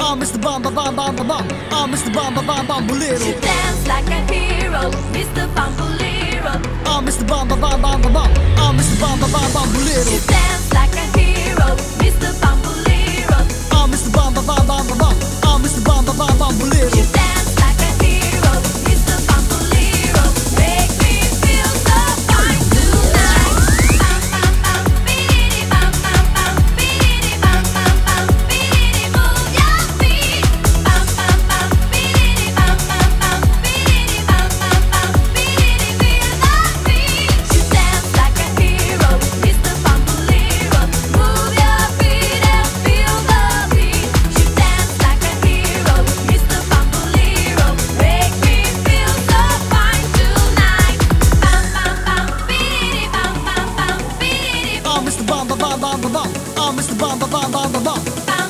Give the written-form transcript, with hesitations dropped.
Mr. Bam Bam Bam Bam Bam Bam. Mr. Bam Bam Bam Bam Bolero. You dance like a hero, Mr. Bambolero. Mr. Bam Bam Bam Bam Bam Bam. Mr. Bam Bam Bam Bam Bolero. You dance like a hero, Mr. Bambolero. Mr. Bam Bam Bam Bam Bam Bam. Mr. Bam Bam Bam Bam Bolero. You dance like a hero, Mr. Bambolero. Make me feel so fine tonight. Bam bam bam, bididi bam bam bam, bididi bam bam bam, bididi move your feet. Bam bam bam, bididi bam bam bam, bididi bam bam bam, bididi feel the beat. You dance like a hero, Mr. Bambolero. Move your feet and feel the beat. You dance like a hero, Mr. Bambolero. Make me feel so fine tonight. Bam bam bam, bididi bam bam bam, bididi Mr. Bam Bam Bam Bam Bam. Mr. Bam Bam Bam Bam Bam. bam